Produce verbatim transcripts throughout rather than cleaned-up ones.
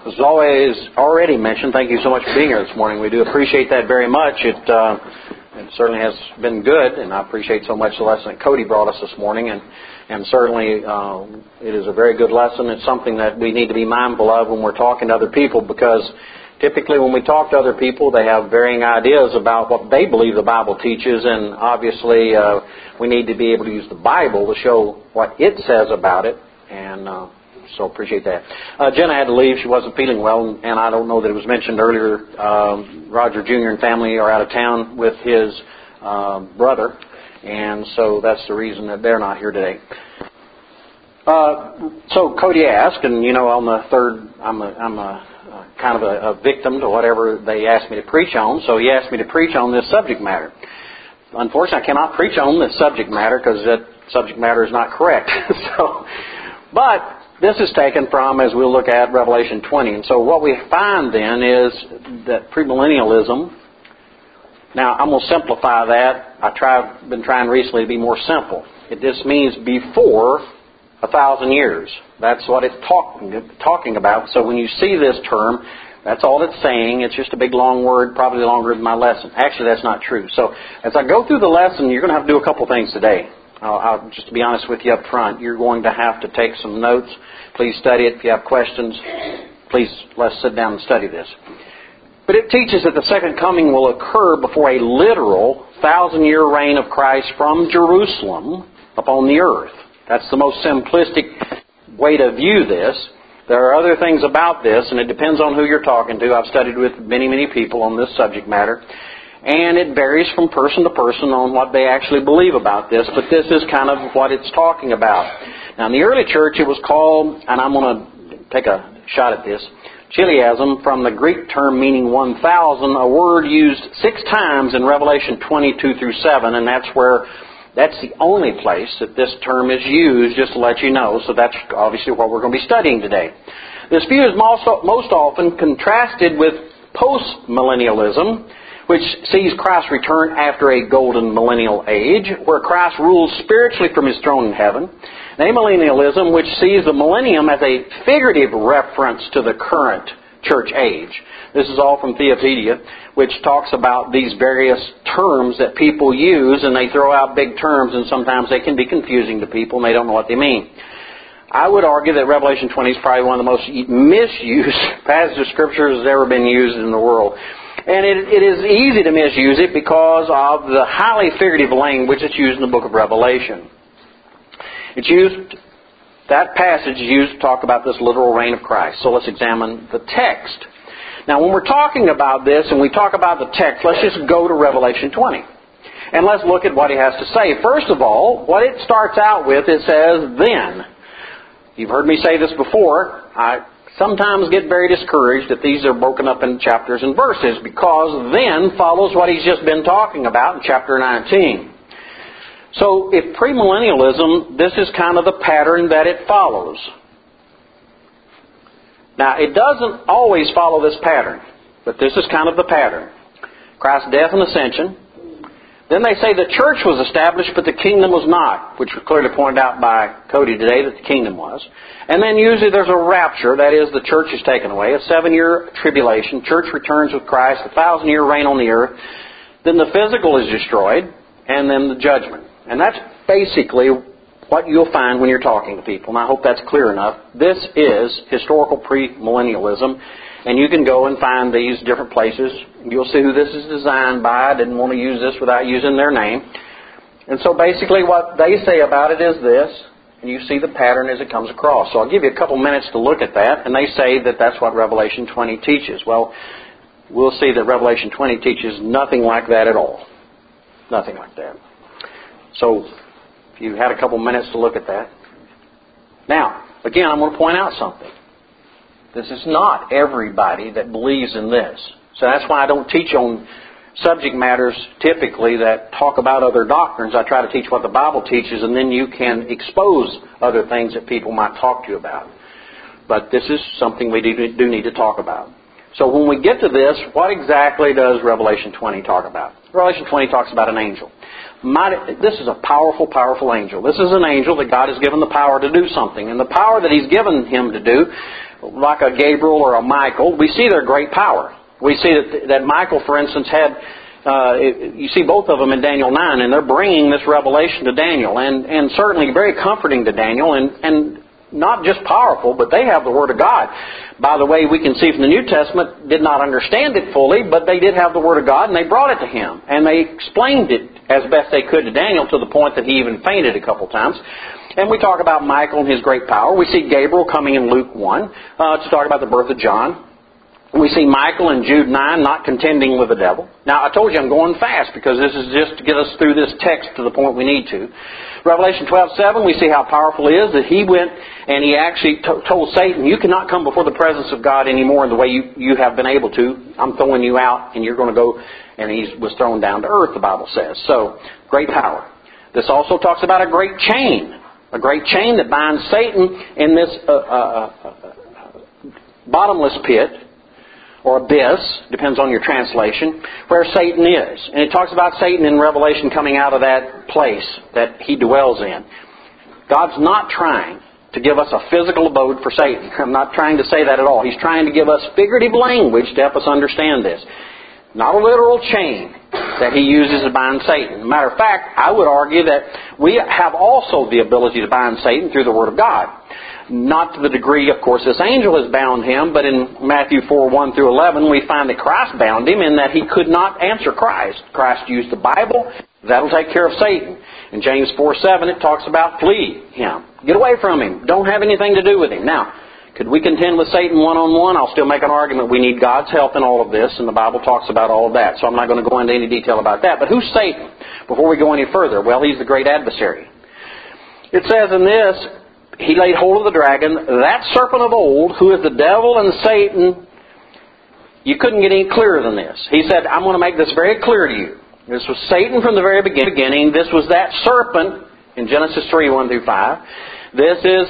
as always already mentioned, thank you so much for being here this morning. We do appreciate that very much. It, uh, it certainly has been good, and I appreciate so much the lesson that Cody brought us this morning. And, and certainly uh, it is a very good lesson. It's something that we need to be mindful of when we're talking to other people, because typically when we talk to other people, they have varying ideas about what they believe the Bible teaches, and obviously uh, we need to be able to use the Bible to show what it says about it. And uh, so appreciate that. Uh, Jenna had to leave. She wasn't feeling well, and I don't know that it was mentioned earlier. Um, Roger Junior and family are out of town with his uh, brother, and so that's the reason that they're not here today. Uh, so Cody asked, and you know, on the third, I'm a, I'm a uh, kind of a, a victim to whatever they asked me to preach on, so he asked me to preach on this subject matter. Unfortunately, I cannot preach on this subject matter because that subject matter is not correct. so, but this is taken from, as we'll look at, Revelation twenty. And so what we find then is that premillennialism. Now, I'm going to simplify that. I've try, been trying recently to be more simple. It just means before a thousand years. That's what it's talking, talking about. So when you see this term, that's all it's saying. It's just a big long word, probably longer than my lesson. Actually, that's not true. So as I go through the lesson, you're going to have to do a couple things today. I'll, I'll, just to be honest with you up front, you're going to have to take some notes. Please study it. If you have questions, please let's sit down and study this. But it teaches that the second coming will occur before a literal thousand-year reign of Christ from Jerusalem upon the earth. That's the most simplistic way to view this. There are other things about this, and it depends on who you're talking to. I've studied with many, many people on this subject matter. And it varies from person to person on what they actually believe about this, but this is kind of what it's talking about. Now, in the early church, it was called, and I'm going to take a shot at this, chiliasm, from the Greek term meaning one thousand, a word used six times in Revelation twenty-two through seven, and that's where, that's the only place that this term is used, just to let you know. So that's obviously what we're going to be studying today. This view is most, most often contrasted with post-millennialism, which sees Christ's return after a golden millennial age, where Christ rules spiritually from His throne in heaven. And amillennialism, which sees the millennium as a figurative reference to the current church age. This is all from Theopedia, which talks about these various terms that people use, and they throw out big terms, and sometimes they can be confusing to people, and they don't know what they mean. I would argue that Revelation twenty is probably one of the most misused passages of Scripture that's ever been used in the world. And it, it is easy to misuse it because of the highly figurative language that's used in the book of Revelation. It's used, that passage is used to talk about this literal reign of Christ. So let's examine the text. Now, when we're talking about this and we talk about the text, let's just go to Revelation twenty. And let's look at what he has to say. First of all, what it starts out with, it says, then. You've heard me say this before. I sometimes get very discouraged that these are broken up into chapters and verses, because then follows what he's just been talking about in chapter nineteen. So if premillennialism, this is kind of the pattern that it follows. Now, it doesn't always follow this pattern, but this is kind of the pattern. Christ's death and ascension. Then they say the church was established, but the kingdom was not, which was clearly pointed out by Cody today that the kingdom was. And then usually there's a rapture, that is, the church is taken away, a seven-year tribulation, church returns with Christ, a thousand-year reign on the earth. Then the physical is destroyed, and then the judgment. And that's basically what you'll find when you're talking to people, and I hope that's clear enough. This is historical premillennialism. And you can go and find these different places. You'll see who this is designed by. I didn't want to use this without using their name. And so basically what they say about it is this. And you see the pattern as it comes across. So I'll give you a couple minutes to look at that. And they say that that's what Revelation twenty teaches. Well, we'll see that Revelation twenty teaches nothing like that at all. Nothing like that. So if you had a couple minutes to look at that. Now, again, I'm going to point out something. This is not everybody that believes in this. So that's why I don't teach on subject matters typically that talk about other doctrines. I try to teach what the Bible teaches, and then you can expose other things that people might talk to you about. But this is something we do, do need to talk about. So when we get to this, what exactly does Revelation twenty talk about? Revelation twenty talks about an angel. Mighty, this is a powerful, powerful angel. This is an angel that God has given the power to do something. And the power that He's given him to do like a Gabriel or a Michael, we see their great power. We see that, that Michael, for instance, had, uh, you see both of them in Daniel nine, and they're bringing this revelation to Daniel, and, and certainly very comforting to Daniel, and, and not just powerful, but they have the Word of God. By the way, we can see from the New Testament, did not understand it fully, but they did have the Word of God, and they brought it to him. And they explained it as best they could to Daniel, to the point that he even fainted a couple times. And we talk about Michael and his great power. We see Gabriel coming in Luke one uh, to talk about the birth of John. We see Michael in Jude nine not contending with the devil. Now, I told you I'm going fast because this is just to get us through this text to the point we need to. Revelation twelve seven, we see how powerful it is that he went and he actually t- told Satan, you cannot come before the presence of God anymore in the way you, you have been able to. I'm throwing you out and you're going to go. And he was thrown down to earth, the Bible says. So, great power. This also talks about a great chain. A great chain that binds Satan in this uh, uh, uh, bottomless pit, or abyss, depends on your translation, where Satan is. And it talks about Satan in Revelation coming out of that place that he dwells in. God's not trying to give us a physical abode for Satan. I'm not trying to say that at all. He's trying to give us figurative language to help us understand this. Not a literal chain that he uses to bind Satan. Matter of fact, I would argue that we have also the ability to bind Satan through the Word of God. Not to the degree, of course, this angel has bound him, but in Matthew four, one through eleven, we find that Christ bound him in that he could not answer Christ. Christ used the Bible. That'll take care of Satan. In James four, seven, it talks about flee him. Get away from him. Don't have anything to do with him. Now, could we contend with Satan one-on-one? I'll still make an argument. We need God's help in all of this, and the Bible talks about all of that. So I'm not going to go into any detail about that. But who's Satan? Before we go any further, well, he's the great adversary. It says in this, he laid hold of the dragon, that serpent of old, who is the devil and Satan. You couldn't get any clearer than this. He said, I'm going to make this very clear to you. This was Satan from the very beginning. This was that serpent in Genesis three, one through five. This is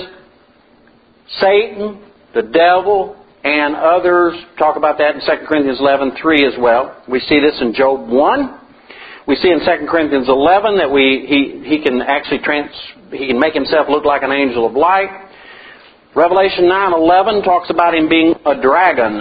Satan, the devil, and others. Talk about that in Second Corinthians eleven, three as well. We see this in Job one. We see in Second Corinthians eleven that we he, he can actually trans, he can make himself look like an angel of light. Revelation nine eleven talks about him being a dragon.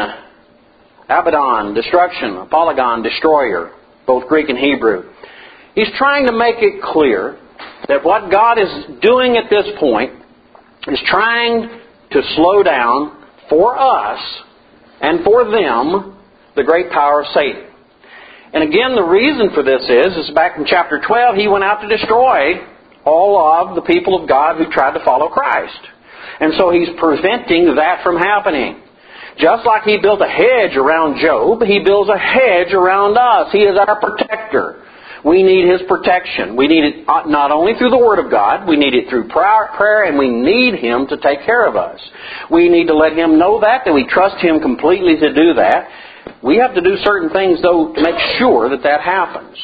Abaddon, destruction. A polygon, destroyer. Both Greek and Hebrew. He's trying to make it clear that what God is doing at this point is trying to slow down for us and for them the great power of Satan. And again, the reason for this is, is back in chapter twelve, he went out to destroy all of the people of God who tried to follow Christ. And so he's preventing that from happening. Just like he built a hedge around Job, he builds a hedge around us. He is our protector. We need His protection. We need it not only through the Word of God, we need it through prayer, and we need Him to take care of us. We need to let Him know that, that we trust Him completely to do that. We have to do certain things, though, to make sure that that happens.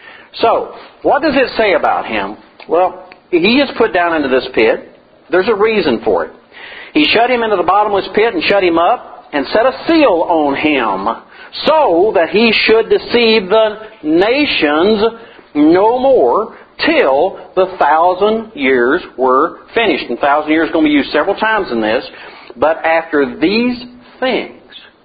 So, what does it say about Him? Well, He is put down into this pit. There's a reason for it. He shut Him into the bottomless pit and shut Him up and set a seal on Him, so that He should deceive the nations no more till the thousand years were finished. And thousand years is going to be used several times in this. But after these things,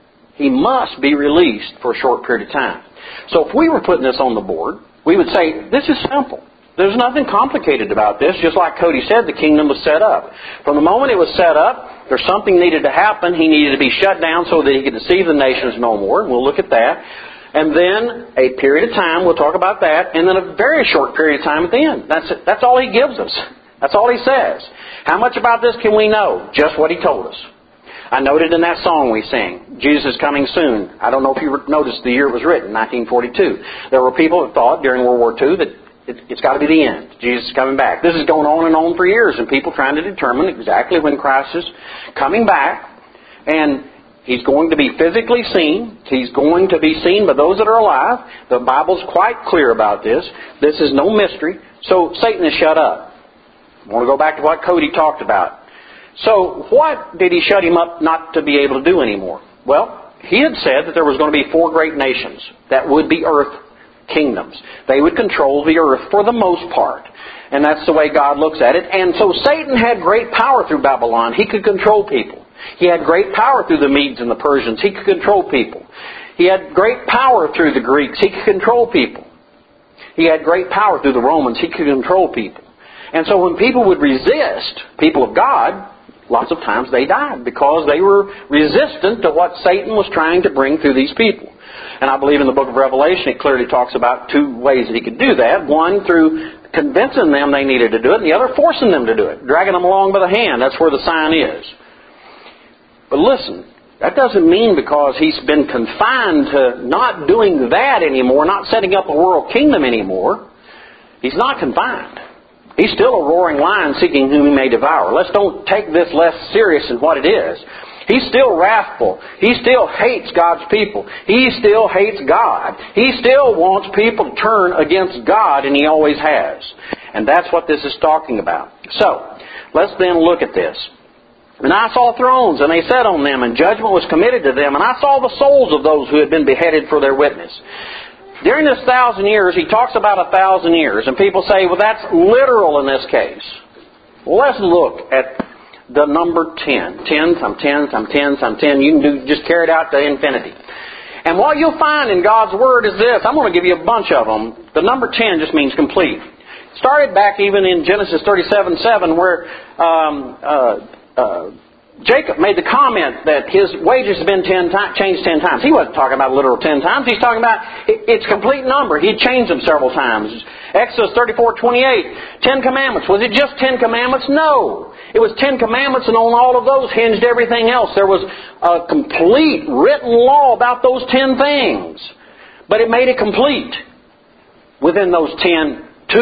He must be released for a short period of time. So if we were putting this on the board, we would say, this is simple. There's nothing complicated about this. Just like Cody said, the kingdom was set up. From the moment it was set up, there's something needed to happen. He needed to be shut down so that He could deceive the nations no more. We'll look at that. And then a period of time, we'll talk about that. And then a very short period of time at the end. That's it. That's all He gives us. That's all He says. How much about this can we know? Just what He told us. I noted in that song we sang, Jesus is coming soon. I don't know if you noticed the year it was written, nineteen forty-two. There were people that thought during World War Two that it's got to be the end. Jesus is coming back. This is going on and on for years, and people trying to determine exactly when Christ is coming back. And He's going to be physically seen. He's going to be seen by those that are alive. The Bible's quite clear about this. This is no mystery. So Satan is shut up. I want to go back to what Cody talked about. So what did He shut him up not to be able to do anymore? Well, He had said that there was going to be four great nations that would be earth kingdoms. They would control the earth for the most part. And that's the way God looks at it. And so Satan had great power through Babylon. He could control people. He had great power through the Medes and the Persians. He could control people. He had great power through the Greeks. He could control people. He had great power through the Romans. He could control people. And so when people would resist people of God, lots of times they died because they were resistant to what Satan was trying to bring through these people. And I believe in the book of Revelation it clearly talks about two ways that he could do that. One, through convincing them they needed to do it, and the other, forcing them to do it, dragging them along by the hand. That's where the sign is. But listen, that doesn't mean because he's been confined to not doing that anymore, not setting up a world kingdom anymore, he's not confined. He's still a roaring lion seeking whom he may devour. Let's don't take this less serious than what it is. He's still wrathful. He still hates God's people. He still hates God. He still wants people to turn against God, and he always has. And that's what this is talking about. So, let's then look at this. And I saw thrones, and they sat on them, and judgment was committed to them. And I saw the souls of those who had been beheaded for their witness. During this thousand years, he talks about a thousand years. And people say, well, that's literal in this case. Well, let's look at the number ten. Ten times ten times ten times ten. You can do, just carry it out to infinity. And what you'll find in God's Word is this. I'm going to give you a bunch of them. The number ten just means complete. It started back even in Genesis thirty-seven seven where um, uh, uh, Jacob made the comment that his wages have been ten times, changed ten times. He wasn't talking about literal ten times. He's talking about its complete number. He changed them several times. Exodus thirty-four twenty-eight, Ten Commandments. Was it just Ten Commandments? No. It was Ten Commandments, and on all of those hinged everything else. There was a complete written law about those ten things. But it made it complete within those ten to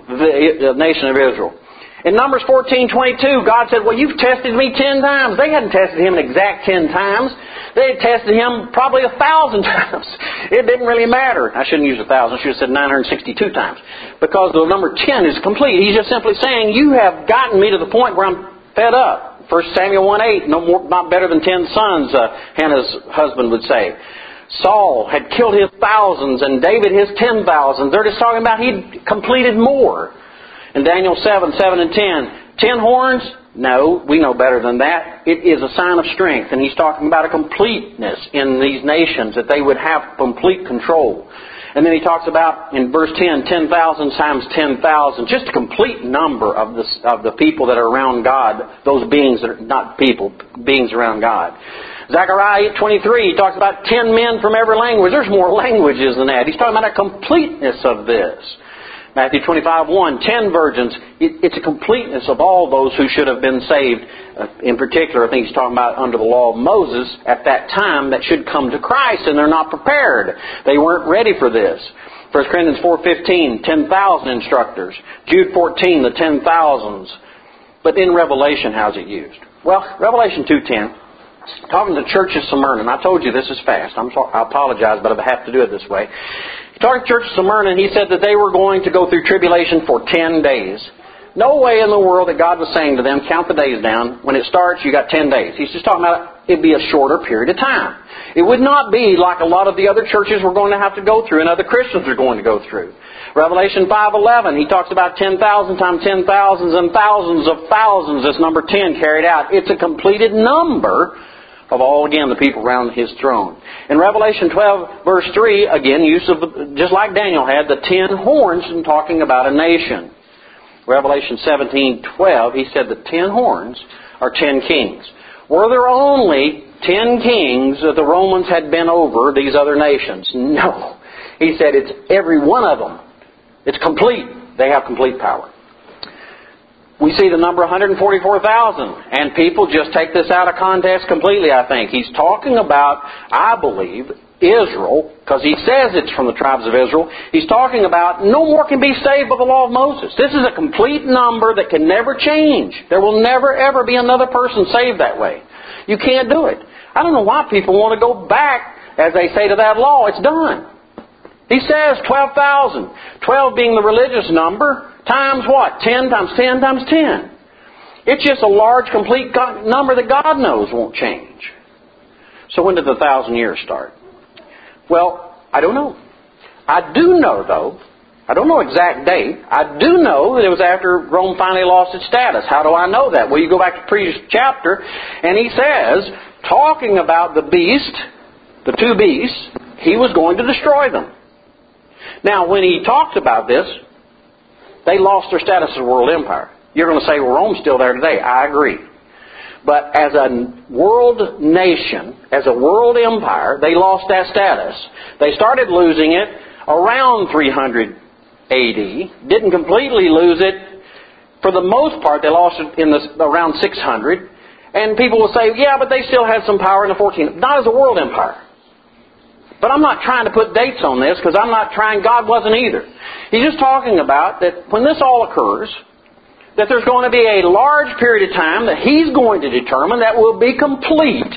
the nation of Israel. In Numbers fourteen twenty-two, God said, well, you've tested me ten times. They hadn't tested him an exact ten times. They had tested him probably a thousand times. It didn't really matter. I shouldn't use a thousand. I should have said nine hundred sixty-two times. Because the number ten is complete. He's just simply saying, you have gotten me to the point where I'm fed up. First Samuel one eight, no more, not better than ten sons, uh, Hannah's husband would say. Saul had killed his thousands and David his ten thousands. They're just talking about he'd completed more. In Daniel seven, seven and ten, ten horns? No, we know better than that. It is a sign of strength. And he's talking about a completeness in these nations, that they would have complete control. And then he talks about, in verse ten, ten thousand times ten thousand, just a complete number of the, of the people that are around God, those beings that are not people, beings around God. Zechariah eight twenty-three, he talks about ten men from every language. There's more languages than that. He's talking about a completeness of this. Matthew twenty-five one, ten virgins. It, it's a completeness of all those who should have been saved. Uh, in particular, I think he's talking about under the law of Moses at that time that should come to Christ, and they're not prepared. They weren't ready for this. First Corinthians four fifteen, ten thousand instructors. Jude fourteen, the ten thousands. But in Revelation, how's it used? Well, Revelation two ten, talking to the church of Smyrna, and I told you this is fast. I'm sorry, I apologize, but I have to do it this way. He talked to the church of Smyrna, and he said that they were going to go through tribulation for ten days. No way in the world that God was saying to them, count the days down. When it starts, you got ten days. He's just talking about it'd be a shorter period of time. It would not be like a lot of the other churches we're going to have to go through and other Christians are going to go through. Revelation five eleven, he talks about ten thousand times ten thousands and thousands of thousands. This number ten carried out. It's a completed number of all, again, the people around His throne. In Revelation twelve, verse three, again, use of, just like Daniel had, the ten horns and talking about a nation. Revelation seventeen twelve, he said the ten horns are ten kings. Were there only ten kings that the Romans had been over these other nations? No. He said it's every one of them. It's complete. They have complete power. We see the number one hundred forty-four thousand, and people just take this out of context completely, I think. He's talking about, I believe, Israel, because he says it's from the tribes of Israel. He's talking about no more can be saved by the law of Moses. This is a complete number that can never change. There will never, ever be another person saved that way. You can't do it. I don't know why people want to go back, as they say, to that law. It's done. He says twelve thousand. twelve being the religious number. Times what? ten times ten times ten. It's just a large, complete number that God knows won't change. So when did the thousand years start? Well, I don't know. I do know, though, I don't know exact date. I do know that it was after Rome finally lost its status. How do I know that? Well, you go back to the previous chapter, and he says, talking about the beast, the two beasts, he was going to destroy them. Now, when he talks about this, they lost their status as a world empire. You're going to say, well, Rome's still there today. I agree. But as a world nation, as a world empire, they lost that status. They started losing it around three hundred A D. Didn't completely lose it. For the most part, they lost it in the, around six hundred. And people will say, yeah, but they still had some power in the fourteenth. Not as a world empire. But I'm not trying to put dates on this, because I'm not trying, God wasn't either. He's just talking about that when this all occurs, that there's going to be a large period of time that He's going to determine that will be complete.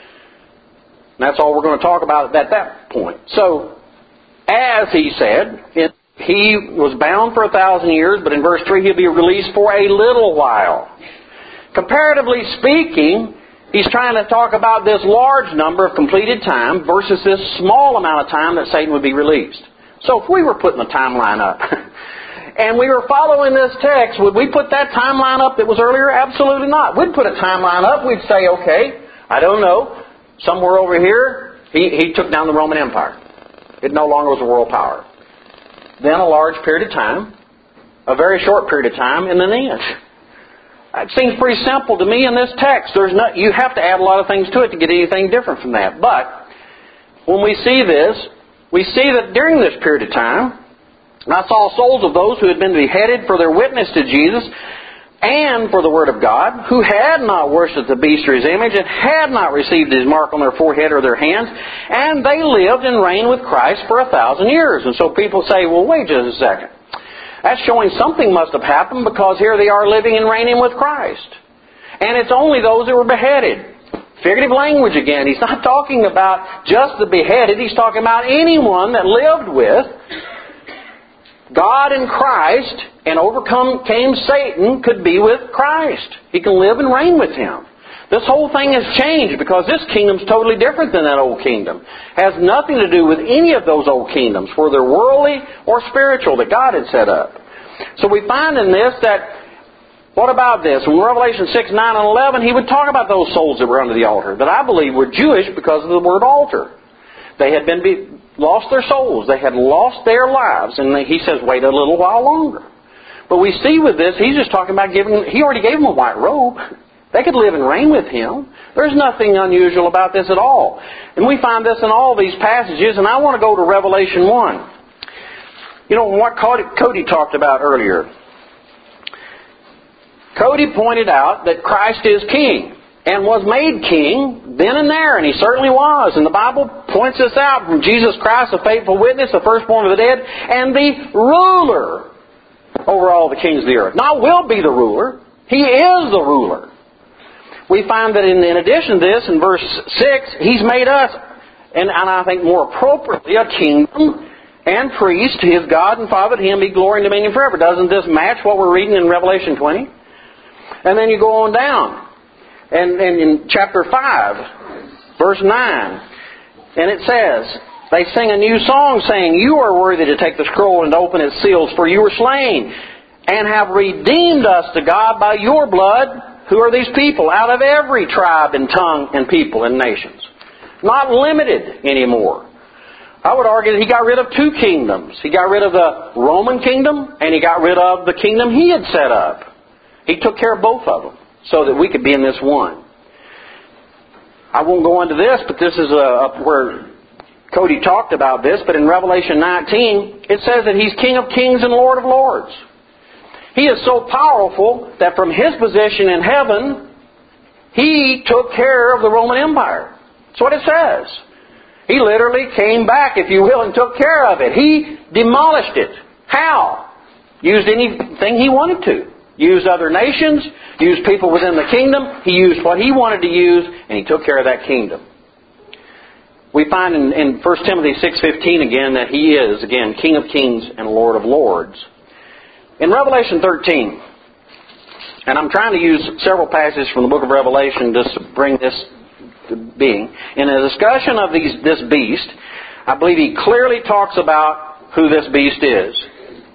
And that's all we're going to talk about at that point. So, as He said, it, He was bound for a thousand years, but in verse three He'll be released for a little while. Comparatively speaking, He's trying to talk about this large number of completed time versus this small amount of time that Satan would be released. So if we were putting a timeline up and we were following this text, would we put that timeline up that was earlier? Absolutely not. We'd put a timeline up. We'd say, okay, I don't know, somewhere over here, he, he took down the Roman Empire. It no longer was a world power. Then a large period of time, a very short period of time, and then the end. It seems pretty simple to me in this text. There's no, you have to add a lot of things to it to get anything different from that. But when we see this, we see that during this period of time, I saw souls of those who had been beheaded for their witness to Jesus and for the Word of God, who had not worshipped the beast or his image and had not received his mark on their forehead or their hands, and they lived and reigned with Christ for a thousand years. And so people say, well, wait just a second. That's showing something must have happened, because here they are living and reigning with Christ. And it's only those that were beheaded. Figurative language again. He's not talking about just the beheaded. He's talking about anyone that lived with God and Christ and overcome came Satan could be with Christ. He can live and reign with Him. This whole thing has changed because this kingdom's totally different than that old kingdom. It has nothing to do with any of those old kingdoms, whether worldly or spiritual, that God had set up. So we find in this that, what about this? In Revelation six, nine, and eleven, he would talk about those souls that were under the altar, that I believe were Jewish because of the word altar. They had been be, lost their souls. They had lost their lives. And he says, wait a little while longer. But we see with this, he's just talking about giving, he already gave them a white robe. They could live and reign with Him. There's nothing unusual about this at all. And we find this in all these passages, and I want to go to Revelation one. You know, what Cody talked about earlier. Cody pointed out that Christ is King, and was made King then and there, and He certainly was. And the Bible points this out from Jesus Christ, the faithful witness, the firstborn of the dead, and the ruler over all the kings of the earth. Not will be the ruler. He is the ruler. We find that in, in addition to this, in verse six, He's made us, and, and I think more appropriately, a kingdom and priest to His God and Father. To Him be glory and dominion forever. Doesn't this match what we're reading in Revelation twenty? And then you go on down. And, and in chapter five, verse nine, and it says, they sing a new song saying, you are worthy to take the scroll and to open its seals, for you were slain and have redeemed us to God by your blood. Who are these people? Out of every tribe and tongue and people and nations. Not limited anymore. I would argue that He got rid of two kingdoms. He got rid of the Roman kingdom, and He got rid of the kingdom He had set up. He took care of both of them so that we could be in this one. I won't go into this, but this is a, where Cody talked about this. But in Revelation nineteen, it says that He's King of kings and Lord of lords. He is so powerful that from His position in heaven, He took care of the Roman Empire. That's what it says. He literally came back, if you will, and took care of it. He demolished it. How? Used anything He wanted to. Used other nations, used people within the kingdom. He used what He wanted to use, and He took care of that kingdom. We find in, in First Timothy six fifteen again that He is, again, King of kings and Lord of lords. In Revelation thirteen, and I'm trying to use several passages from the book of Revelation to bring this to being. In a discussion of these, this beast, I believe he clearly talks about who this beast is.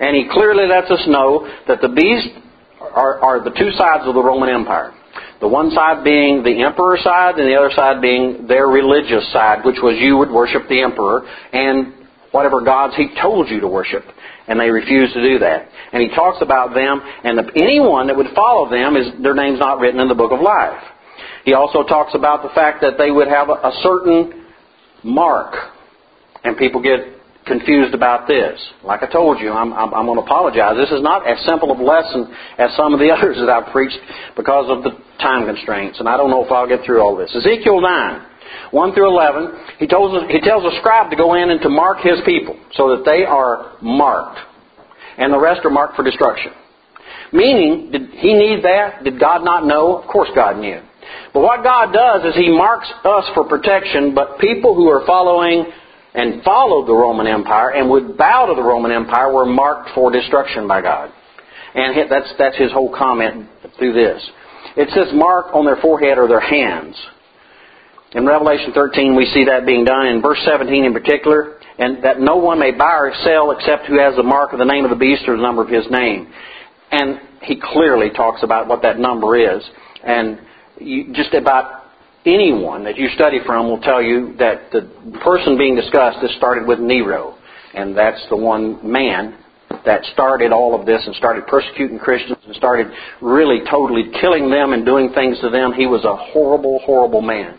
And he clearly lets us know that the beast are, are the two sides of the Roman Empire. The one side being the emperor side and the other side being their religious side, which was you would worship the emperor and whatever gods he told you to worship. And they refused to do that. And he talks about them, and the, anyone that would follow them, is their name's not written in the book of life. He also talks about the fact that they would have a, a certain mark. And people get confused about this. Like I told you, I'm, I'm, I'm going to apologize. This is not as simple of a lesson as some of the others that I've preached because of the time constraints. And I don't know if I'll get through all this. Ezekiel nine, one through eleven, he tells, he tells a scribe to go in and to mark his people so that they are marked. And the rest are marked for destruction. Meaning, did he need that? Did God not know? Of course God knew. But what God does is He marks us for protection, but people who are following and followed the Roman Empire and would bow to the Roman Empire were marked for destruction by God. And that's, that's His whole comment through this. It says mark on their forehead or their hands. In Revelation thirteen we see that being done, in verse seventeen in particular, and that no one may buy or sell except who has the mark of the name of the beast or the number of his name. And he clearly talks about what that number is. And you, just about anyone that you study from will tell you that the person being discussed, this started with Nero. And that's the one man that started all of this and started persecuting Christians and started really totally killing them and doing things to them. He was a horrible, horrible man.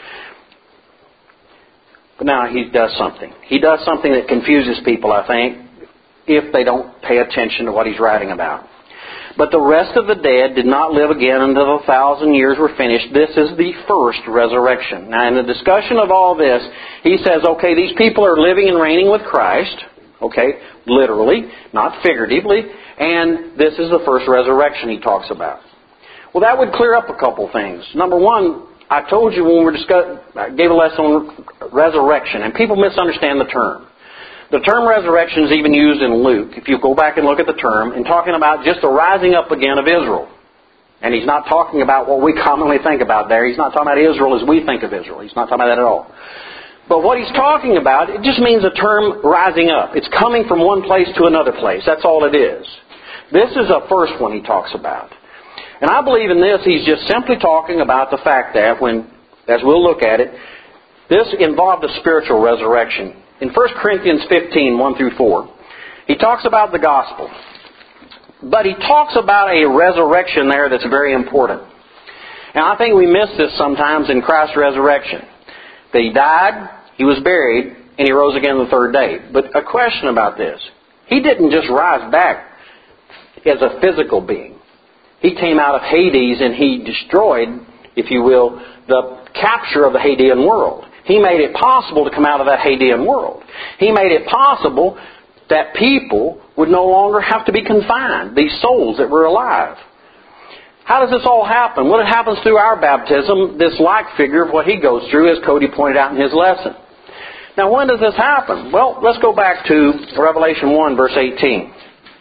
But now he does something. He does something that confuses people, I think, if they don't pay attention to what he's writing about. But the rest of the dead did not live again until the thousand years were finished. This is the first resurrection. Now, in the discussion of all this, he says, okay, these people are living and reigning with Christ. Okay, literally, not figuratively. And this is the first resurrection he talks about. Well, that would clear up a couple things. Number one, I told you when we were discussing, I gave a lesson on resurrection, and people misunderstand the term. The term resurrection is even used in Luke, if you go back and look at the term, in talking about just the rising up again of Israel. And he's not talking about what we commonly think about there. He's not talking about Israel as we think of Israel. He's not talking about that at all. But what he's talking about, it just means the term rising up. It's coming from one place to another place. That's all it is. This is the first one he talks about. And I believe in this, he's just simply talking about the fact that when, as we'll look at it, this involved a spiritual resurrection. In First Corinthians fifteen, one through four, he talks about the gospel. But he talks about a resurrection there that's very important. And I think we miss this sometimes in Christ's resurrection. That He died, He was buried, and He rose again the third day. But a question about this. He didn't just rise back as a physical being. He came out of Hades and He destroyed, if you will, the capture of the Hadean world. He made it possible to come out of that Hadean world. He made it possible that people would no longer have to be confined, these souls that were alive. How does this all happen? Well, it happens through our baptism, this like figure of what he goes through, as Cody pointed out in his lesson. Now, when does this happen? Well, let's go back to Revelation one, verse eighteen.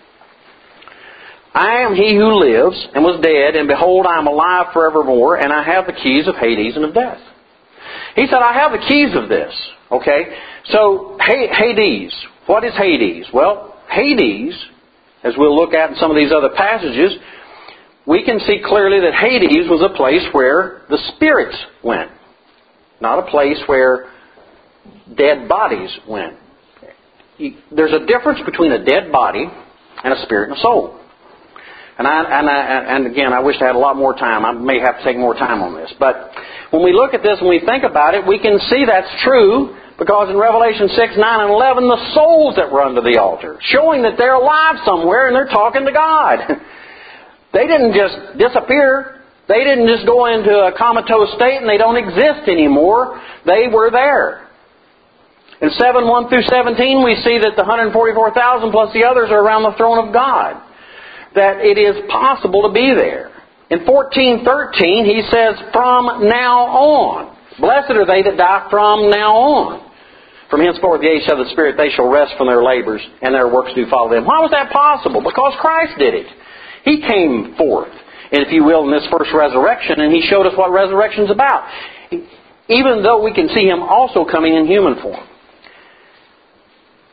I am He who lives and was dead, and behold, I am alive forevermore, and I have the keys of Hades and of death. He said, I have the keys of this. Okay? So, Hades. What is Hades? Well, Hades, as we'll look at in some of these other passages, we can see clearly that Hades was a place where the spirits went. Not a place where dead bodies went. There's a difference between a dead body and a spirit and a soul. And, I, and, I, and again, I wish I had a lot more time. I may have to take more time on this. But when we look at this and we think about it, we can see that's true because in Revelation six, nine, and eleven, the souls that run to the altar, showing that they're alive somewhere and they're talking to God. They didn't just disappear. They didn't just go into a comatose state and they don't exist anymore. They were there. In seven, one through seventeen, we see that the one hundred forty-four thousand plus the others are around the throne of God. That it is possible to be there. In fourteen thirteen, he says, from now on. Blessed are they that die from now on. From henceforth the age of the Spirit, they shall rest from their labors, and their works do follow them. Why was that possible? Because Christ did it. He came forth, if you will, in this first resurrection, and He showed us what resurrection is about. Even though we can see Him also coming in human form.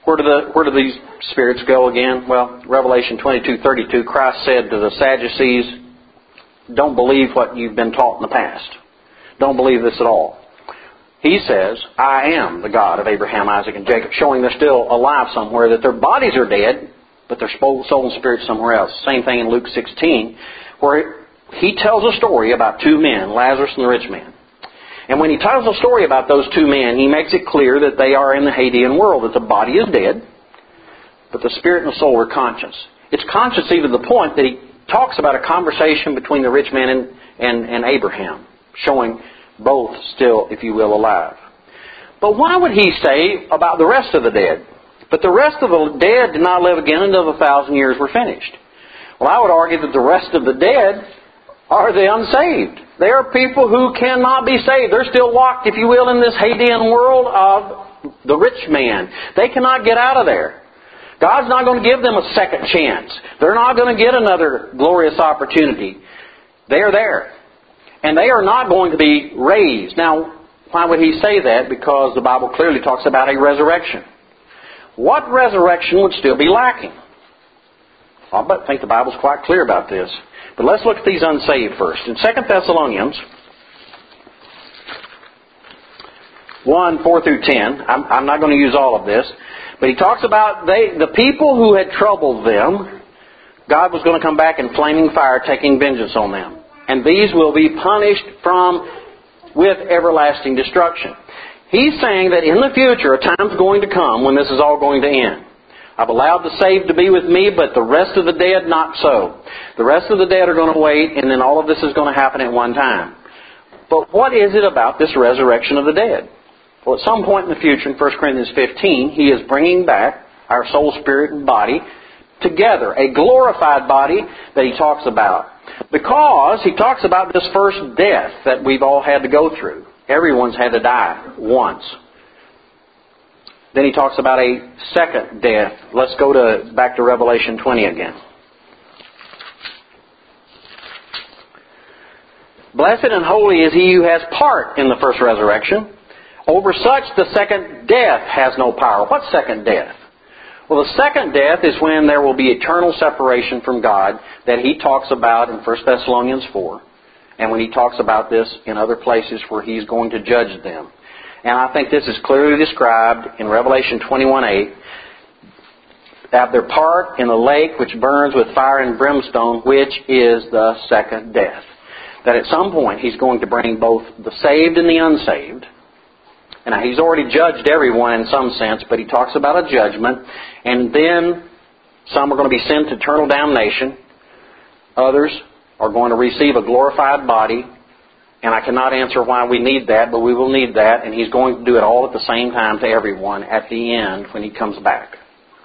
Where do the where do these spirits go again? Well, Revelation twenty-two thirty-two, Christ said to the Sadducees, don't believe what you've been taught in the past. Don't believe this at all. He says, I am the God of Abraham, Isaac, and Jacob, showing they're still alive somewhere, that their bodies are dead, but their soul and spirit somewhere else. Same thing in Luke sixteen, where he tells a story about two men, Lazarus and the rich man. And when he tells a story about those two men, he makes it clear that they are in the Hadean world, that the body is dead, but the spirit and the soul are conscious. It's conscious even to the point that he talks about a conversation between the rich man and, and, and Abraham, showing both still, if you will, alive. But why would he say about the rest of the dead? But the rest of the dead did not live again until the thousand years were finished. Well, I would argue that the rest of the dead are the unsaved. They are people who cannot be saved. They're still locked, if you will, in this Hadean world of the rich man. They cannot get out of there. God's not going to give them a second chance. They're not going to get another glorious opportunity. They are there. And they are not going to be raised. Now, why would he say that? Because the Bible clearly talks about a resurrection. What resurrection would still be lacking? I think the Bible's quite clear about this. But let's look at these unsaved first. In Second Thessalonians one, four through ten, I'm, I'm not going to use all of this, but he talks about they, the people who had troubled them, God was going to come back in flaming fire taking vengeance on them. And these will be punished from with everlasting destruction. He's saying that in the future a time's going to come when this is all going to end. I've allowed the saved to be with me, but the rest of the dead, not so. The rest of the dead are going to wait, and then all of this is going to happen at one time. But what is it about this resurrection of the dead? Well, at some point in the future, in First Corinthians fifteen, he is bringing back our soul, spirit, and body together. A glorified body that he talks about. Because he talks about this first death that we've all had to go through. Everyone's had to die once. Then he talks about a second death. Let's go to back to Revelation twenty again. Blessed and holy is he who has part in the first resurrection. Over such the second death has no power. What second death? Well, the second death is when there will be eternal separation from God that he talks about in First Thessalonians four. And when he talks about this in other places where he's going to judge them. And I think this is clearly described in Revelation twenty-one eight. Have their part in the lake which burns with fire and brimstone, which is the second death. That at some point he's going to bring both the saved and the unsaved. And now he's already judged everyone in some sense, but he talks about a judgment. And then some are going to be sent to eternal damnation. Others are going to receive a glorified body. And I cannot answer why we need that, but we will need that. And he's going to do it all at the same time to everyone at the end when he comes back.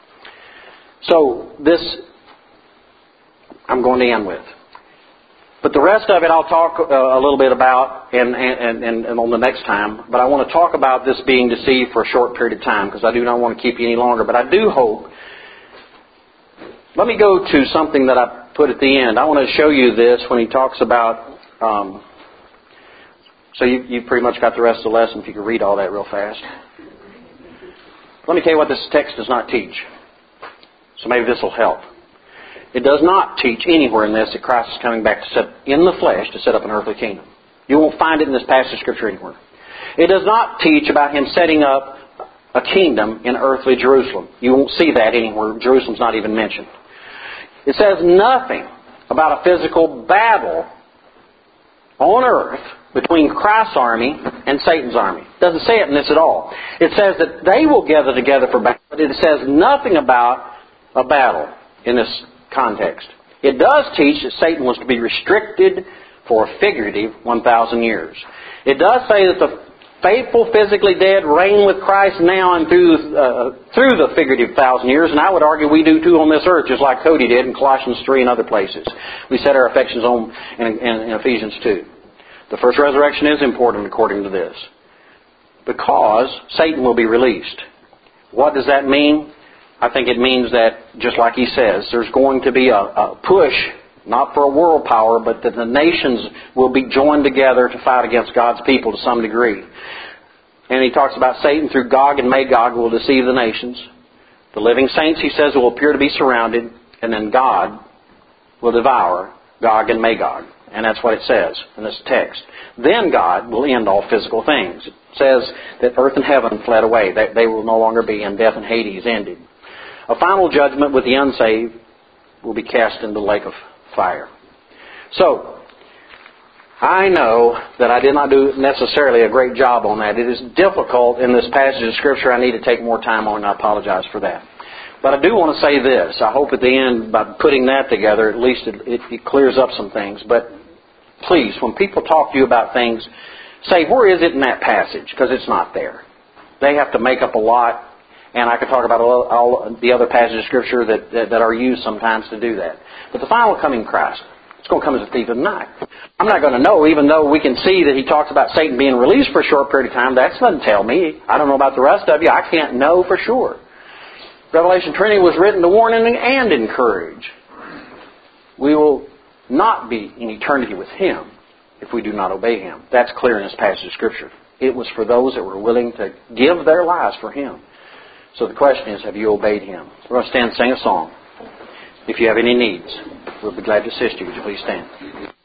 So this I'm going to end with. But the rest of it I'll talk uh, a little bit about and, and, and, and on the next time. But I want to talk about this being deceived for a short period of time because I do not want to keep you any longer. But I do hope. Let me go to something that I put at the end. I want to show you this when he talks about... Um, so you, you've pretty much got the rest of the lesson if you can read all that real fast. Let me tell you what this text does not teach. So maybe this will help. It does not teach anywhere in this that Christ is coming back to set in the flesh to set up an earthly kingdom. You won't find it in this passage of Scripture anywhere. It does not teach about Him setting up a kingdom in earthly Jerusalem. You won't see that anywhere. Jerusalem's not even mentioned. It says nothing about a physical battle on earth between Christ's army and Satan's army. It doesn't say it in this at all. It says that they will gather together for battle, but it says nothing about a battle in this context. It does teach that Satan was to be restricted for a figurative one thousand years. It does say that the faithful physically dead reign with Christ now and through uh, through the figurative thousand years, and I would argue we do too on this earth, just like Cody did in Colossians three and other places. We set our affections on in, in, in Ephesians two. The first resurrection is important according to this, because Satan will be released. What does that mean? I think it means that, just like he says, there's going to be a, a push, not for a world power, but that the nations will be joined together to fight against God's people to some degree. And he talks about Satan through Gog and Magog will deceive the nations. The living saints, he says, will appear to be surrounded, and then God will devour Gog and Magog. And that's what it says in this text. Then God will end all physical things. It says that earth and heaven fled away. They, they will no longer be, and death and Hades ended. A final judgment with the unsaved will be cast into the lake of fire. So, I know that I did not do necessarily a great job on that. It is difficult in this passage of Scripture. I need to take more time on, and I apologize for that. But I do want to say this. I hope at the end, by putting that together, at least it, it, it clears up some things. But please, when people talk to you about things, say, where is it in that passage? Because it's not there. They have to make up a lot, and I could talk about all, all the other passages of Scripture that, that, that are used sometimes to do that. But the final coming of Christ, it's going to come as a thief in the night. I'm not going to know, even though we can see that he talks about Satan being released for a short period of time. That doesn't tell me. I don't know about the rest of you. I can't know for sure. Revelation twenty was written to warn and encourage. We will not be in eternity with him if we do not obey him. That's clear in this passage of Scripture. It was for those that were willing to give their lives for him. So the question is, have you obeyed him? We're going to stand and sing a song. If you have any needs, we'll be glad to assist you. Would you please stand?